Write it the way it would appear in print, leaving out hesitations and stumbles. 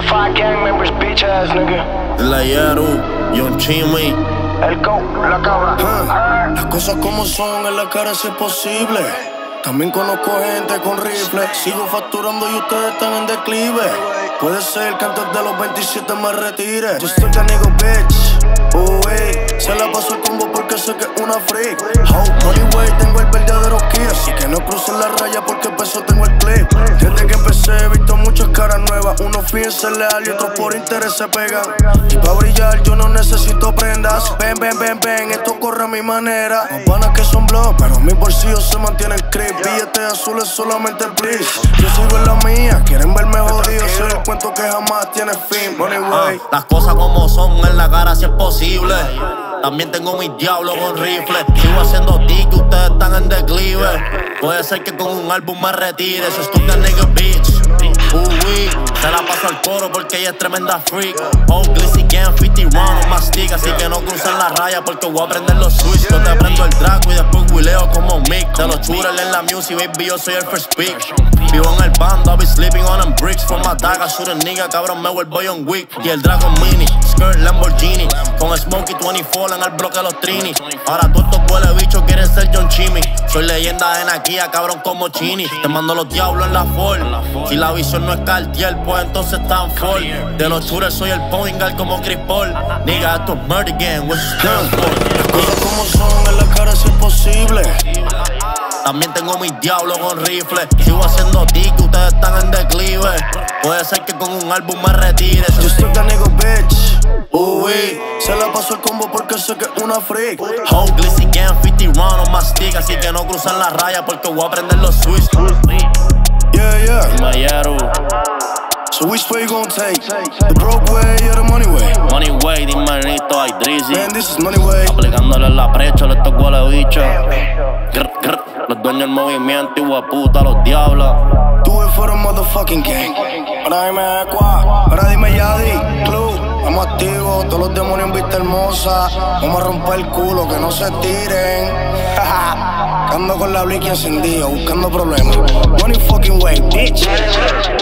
5 gang members, bitch ass nigga. La Yaru, John Chimmy. El go, la cabra. Las cosas como son, en la cara si es posible. También conozco gente con rifle. Sigo facturando y ustedes están en declive. Puede ser que antes de los 27 me retire. Yo estoy canigo, bitch. Uy, se la paso el combo porque sé que es una freak. How money way, tengo el verdadero key. Así que no crucen la raya porque peso tengo el clip. Desde que empecé he visto muchas caras nuevas. Unos fíjense leal y otros por interés se pegan. Y pa' brillar yo no necesito prendas. Ven, ven, ven, ven, esto corre a mi manera. Los panas que son blogs, pero mis bolsillos se mantienen creep. Billetes azules solamente el bridge. Yo sigo en la mía, quieren verme jodido. Soy el cuento que jamás tiene fin. Money way. Las cosas como son, en la cara si es posible. También tengo mis diablos con rifle. Sigo haciendo tickets, ustedes están en declive. Puede ser que con un álbum me retire. Eso es tu nigga bitch. Uy, se la paso al coro porque ella es tremenda freak. Oh, Glizzy Gang, 50 rounds, mastica. Así que no crucen la raya porque voy a prender los switch. Yo te prendo el Draco y después willeo como Mick. De los shooters en la music, baby, yo soy el first pick. Vivo en el bando, I be sleeping on them bricks. From my daga, shoot a nigga, cabrón, me vuelvo John Wick. Y el Dragon Mini, skirt Lamborghini. Con Smokey 24 en el bloque de los Trini. Ahora todos estos huele bichos quieren ser John Chimmy. Soy leyenda en Nakia, cabrón, como Chini. Te mando los diablos en la Ford. Si la visión no es Cartier, pues entonces están Ford. De los shooters soy el point guard como Chris Paul. Nigga, esto es murder game, what you stand for? Las cosas como son, en la cara si es posible. También tengo mis diablos con rifle. Sigo haciendo tickets, ustedes están en declive. Puede ser que con un álbum me retire. Yo estoy canigo, bitch. Uy, se la paso el combo porque sé que es una freak. Oh, Glizzy Gang, 50 rounds, mastica. Así que no cruzan la raya porque voy a prender los switch. Yeah, yeah. La Yaru. So which way you gon' take? The broke way or the money way? Money way, dime manito, ay Drizzy. Man, this is money way. Aplicándole la precha a estos huele bichos. Los dueños del movimiento, igual puta, los diablos. Do it for the motherfucking gang. Ahora dime Equa, ahora dime Yadi, Club. Estamos activos, todos los demonios en vista hermosa. Vamos a romper el culo, que no se tiren. Ando con la blicky encendida, buscando problemas. Money fucking way, bitch.